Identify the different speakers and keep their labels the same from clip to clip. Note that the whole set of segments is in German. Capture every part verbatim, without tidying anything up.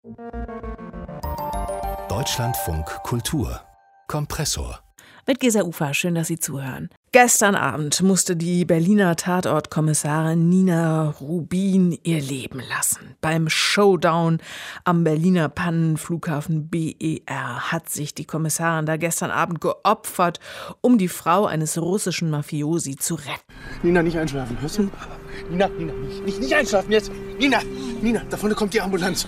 Speaker 1: Deutschlandfunk Kultur Kompressor.
Speaker 2: Mit Gesa Ufer, schön, dass Sie zuhören. Gestern Abend musste die Berliner Tatortkommissarin Nina Rubin ihr Leben lassen. Beim Showdown am Berliner Pannenflughafen B E R hat sich die Kommissarin da gestern Abend geopfert, um die Frau eines russischen Mafiosi zu retten.
Speaker 3: Nina, nicht einschlafen, hörst du? Nina, Nina, nicht, nicht, nicht einschlafen jetzt. Nina, Nina, da vorne kommt die Ambulanz.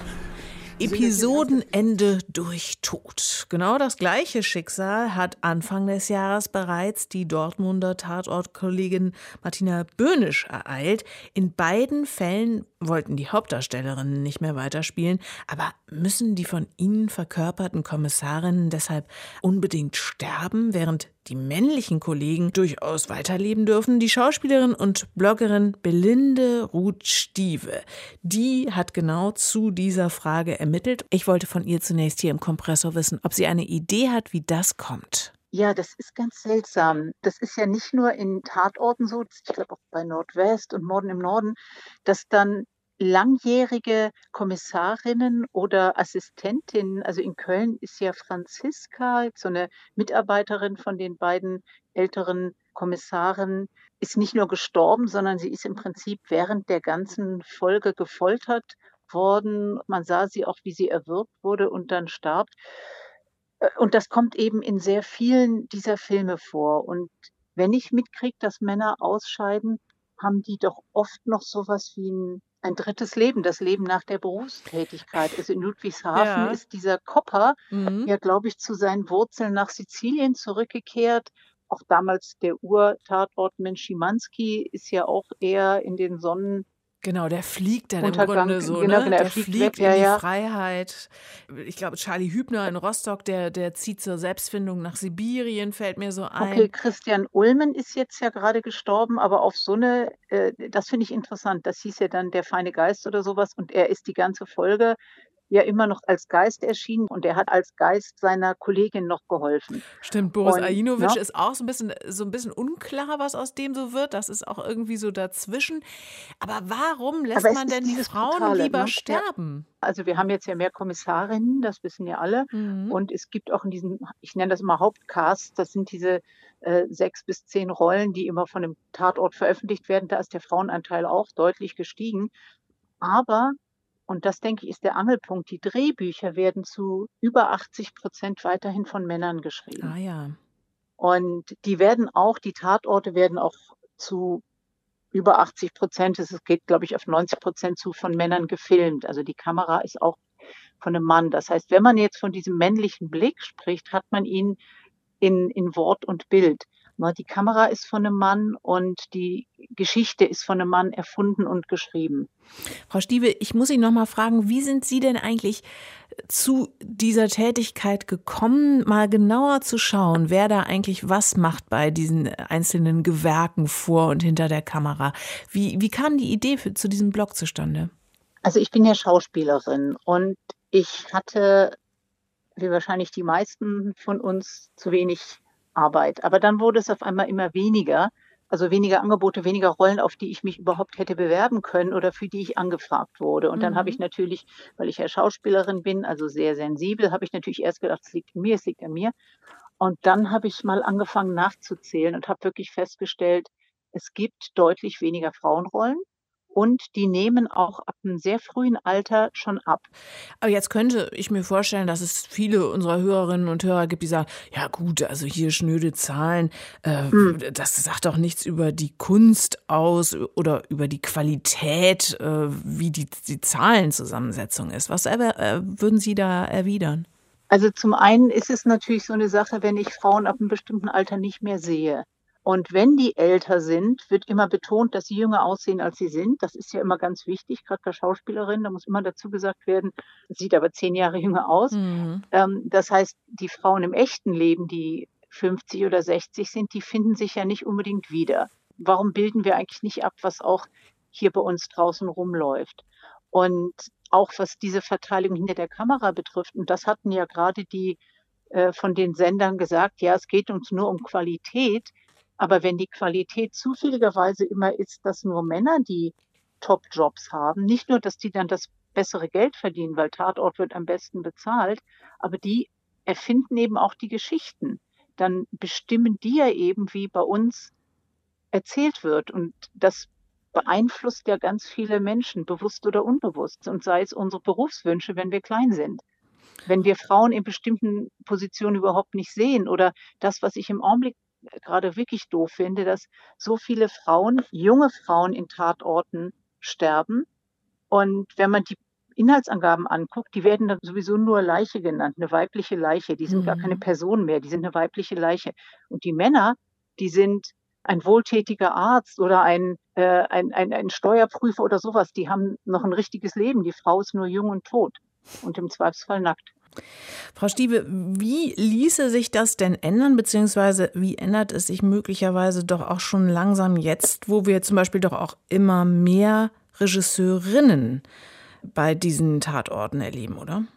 Speaker 2: Episodenende durch Tod. Genau das gleiche Schicksal hat Anfang des Jahres bereits die Dortmunder Tatortkollegin Martina Böhnisch ereilt. In beiden Fällen wollten die Hauptdarstellerinnen nicht mehr weiterspielen. Aber müssen die von ihnen verkörperten Kommissarinnen deshalb unbedingt sterben, während die männlichen Kollegen durchaus weiterleben dürfen? Die Schauspielerin und Bloggerin Belinde Ruth-Stieve, die hat genau zu dieser Frage ermittelt. Ich wollte von ihr zunächst hier im Kompressor wissen, ob sie eine Idee hat, wie das kommt.
Speaker 4: Ja, das ist ganz seltsam. Das ist ja nicht nur in Tatorten so, ich glaube auch bei Nordwest und Morden im Norden, dass dann langjährige Kommissarinnen oder Assistentinnen, also in Köln ist ja Franziska, so eine Mitarbeiterin von den beiden älteren Kommissaren, ist nicht nur gestorben, sondern sie ist im Prinzip während der ganzen Folge gefoltert worden. Man sah sie auch, wie sie erwürgt wurde und dann starb. Und das kommt eben in sehr vielen dieser Filme vor. Und wenn ich mitkriege, dass Männer ausscheiden, haben die doch oft noch sowas wie ein, ein drittes Leben, das Leben nach der Berufstätigkeit. Also in Ludwigshafen
Speaker 2: Ja.
Speaker 4: ist dieser Kopper
Speaker 2: Mhm.
Speaker 4: ja, glaube ich, zu seinen Wurzeln nach Sizilien zurückgekehrt. Auch damals der Ur-Tatortmensch Schimanski ist ja auch eher in den Sonnen
Speaker 2: Genau, der fliegt dann im
Speaker 4: Untergang,
Speaker 2: Grunde so,
Speaker 4: genau,
Speaker 2: ne?
Speaker 4: genau, er
Speaker 2: Der
Speaker 4: fliegt
Speaker 2: fliegt
Speaker 4: weg, ja,
Speaker 2: in die
Speaker 4: ja.
Speaker 2: Freiheit. Ich glaube, Charlie Hübner in Rostock, der, der zieht zur Selbstfindung nach Sibirien, fällt mir so
Speaker 4: Okay,
Speaker 2: ein.
Speaker 4: Christian Ulmen ist jetzt ja gerade gestorben, aber auf so eine, äh, das finde ich interessant. Das hieß ja dann Der feine Geist oder sowas und er ist die ganze Folge ja immer noch als Geist erschienen und er hat als Geist seiner Kollegin noch geholfen.
Speaker 2: Stimmt, Boris
Speaker 4: Und,
Speaker 2: Ajinovic
Speaker 4: ne?
Speaker 2: ist auch so ein bisschen, so ein bisschen unklar, was aus dem so wird. Das ist auch irgendwie so dazwischen. Aber warum lässt
Speaker 4: Aber es
Speaker 2: man
Speaker 4: ist
Speaker 2: denn die
Speaker 4: dieses
Speaker 2: Frauen
Speaker 4: Brutale,
Speaker 2: lieber
Speaker 4: ne? Ja.
Speaker 2: sterben?
Speaker 4: Also wir haben jetzt ja mehr Kommissarinnen, das wissen ja alle.
Speaker 2: Mhm.
Speaker 4: Und es gibt auch in diesen, ich nenne das immer Hauptcasts, das sind diese äh, sechs bis zehn Rollen, die immer von dem Tatort veröffentlicht werden. Da ist der Frauenanteil auch deutlich gestiegen. Aber, und das denke ich, ist der Angelpunkt, die Drehbücher werden zu über achtzig Prozent weiterhin von Männern geschrieben.
Speaker 2: Ah ja.
Speaker 4: Und die werden auch, die Tatorte werden auch zu über achtzig Prozent, es geht, glaube ich, auf neunzig Prozent zu, von Männern gefilmt. Also die Kamera ist auch von einem Mann. Das heißt, wenn man jetzt von diesem männlichen Blick spricht, hat man ihn in, in Wort und Bild. Ne, die Kamera ist von einem Mann und die Geschichte ist von einem Mann erfunden und geschrieben.
Speaker 2: Frau Stieve, ich muss Sie noch mal fragen, wie sind Sie denn eigentlich zu dieser Tätigkeit gekommen, mal genauer zu schauen, wer da eigentlich was macht bei diesen einzelnen Gewerken vor und hinter der Kamera? Wie, wie kam die Idee für, zu diesem Blog zustande?
Speaker 4: Also ich bin ja Schauspielerin und ich hatte, wie wahrscheinlich die meisten von uns, zu wenig Arbeit. Aber dann wurde es auf einmal immer weniger, also weniger Angebote, weniger Rollen, auf die ich mich überhaupt hätte bewerben können oder für die ich angefragt wurde. Und dann
Speaker 2: Mhm.
Speaker 4: habe ich natürlich, weil ich ja Schauspielerin bin, also sehr sensibel, habe ich natürlich erst gedacht, es liegt an mir, es liegt an mir. Und dann habe ich mal angefangen nachzuzählen und habe wirklich festgestellt, es gibt deutlich weniger Frauenrollen und die nehmen auch ab einem sehr frühen Alter schon ab.
Speaker 2: Aber jetzt könnte ich mir vorstellen, dass es viele unserer Hörerinnen und Hörer gibt, die sagen, ja gut, also hier schnöde Zahlen, äh,
Speaker 4: Hm.
Speaker 2: das sagt doch nichts über die Kunst aus oder über die Qualität, äh, wie die, die Zahlenzusammensetzung ist. Was aber, äh, würden Sie da erwidern?
Speaker 4: Also zum einen ist es natürlich so eine Sache, wenn ich Frauen ab einem bestimmten Alter nicht mehr sehe. Und wenn die älter sind, wird immer betont, dass sie jünger aussehen, als sie sind. Das ist ja immer ganz wichtig, gerade bei Schauspielerinnen. Da muss immer dazu gesagt werden, sieht aber zehn Jahre jünger aus.
Speaker 2: Mhm.
Speaker 4: Ähm, das heißt, die Frauen im echten Leben, die fünfzig oder sechzig sind, die finden sich ja nicht unbedingt wieder. Warum bilden wir eigentlich nicht ab, was auch hier bei uns draußen rumläuft? Und auch was diese Verteilung hinter der Kamera betrifft, und das hatten ja gerade die äh, von den Sendern gesagt, ja, es geht uns nur um Qualität. Aber wenn die Qualität zufälligerweise immer ist, dass nur Männer die Top-Jobs haben, nicht nur, dass die dann das bessere Geld verdienen, weil Tatort wird am besten bezahlt, aber die erfinden eben auch die Geschichten. Dann bestimmen die ja eben, wie bei uns erzählt wird. Und das beeinflusst ja ganz viele Menschen, bewusst oder unbewusst. Und sei es unsere Berufswünsche, wenn wir klein sind. Wenn wir Frauen in bestimmten Positionen überhaupt nicht sehen oder das, was ich im Augenblick gerade wirklich doof finde, dass so viele Frauen, junge Frauen in Tatorten sterben. Und wenn man die Inhaltsangaben anguckt, die werden dann sowieso nur Leiche genannt, eine weibliche Leiche. Die sind mhm. gar keine Person mehr, die sind eine weibliche Leiche. Und die Männer, die sind ein wohltätiger Arzt oder ein, äh, ein, ein, ein Steuerprüfer oder sowas, die haben noch ein richtiges Leben. Die Frau ist nur jung und tot und im Zweifelsfall nackt.
Speaker 2: Frau Stiebe, wie ließe sich das denn ändern, beziehungsweise wie ändert es sich möglicherweise doch auch schon langsam jetzt, wo wir zum Beispiel doch auch immer mehr Regisseurinnen bei diesen Tatorten erleben, oder?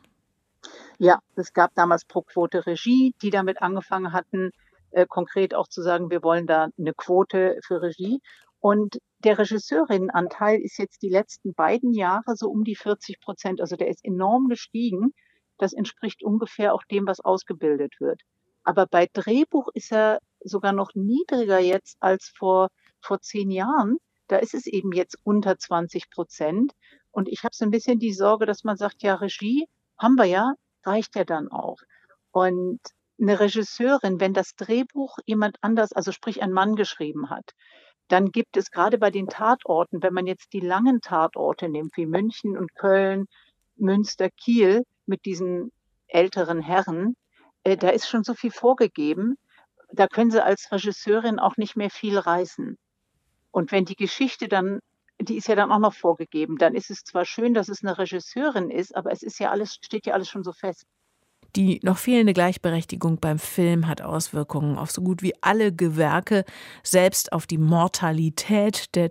Speaker 4: Ja, es gab damals Pro Quote Regie, die damit angefangen hatten, äh, konkret auch zu sagen, wir wollen da eine Quote für Regie. Und der Regisseurinnenanteil ist jetzt die letzten beiden Jahre so um die vierzig Prozent. Also der ist enorm gestiegen. Das entspricht ungefähr auch dem, was ausgebildet wird. Aber bei Drehbuch ist er sogar noch niedriger jetzt als vor, vor zehn Jahren. Da ist es eben jetzt unter zwanzig Prozent. Und ich habe so ein bisschen die Sorge, dass man sagt, ja, Regie haben wir ja, reicht ja dann auch. Und eine Regisseurin, wenn das Drehbuch jemand anders, also sprich ein Mann geschrieben hat, dann gibt es gerade bei den Tatorten, wenn man jetzt die langen Tatorte nimmt, wie München und Köln, Münster, Kiel, mit diesen älteren Herren, äh, da ist schon so viel vorgegeben, da können sie als Regisseurin auch nicht mehr viel reißen. Und wenn die Geschichte dann, die ist ja dann auch noch vorgegeben, dann ist es zwar schön, dass es eine Regisseurin ist, aber es ist ja alles, steht ja alles schon so fest.
Speaker 2: Die noch fehlende Gleichberechtigung beim Film hat Auswirkungen auf so gut wie alle Gewerke, selbst auf die Mortalität der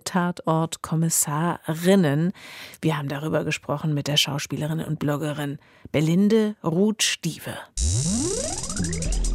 Speaker 2: Tatortkommissarinnen. Wir haben darüber gesprochen mit der Schauspielerin und Bloggerin Belinde Ruth-Stieve.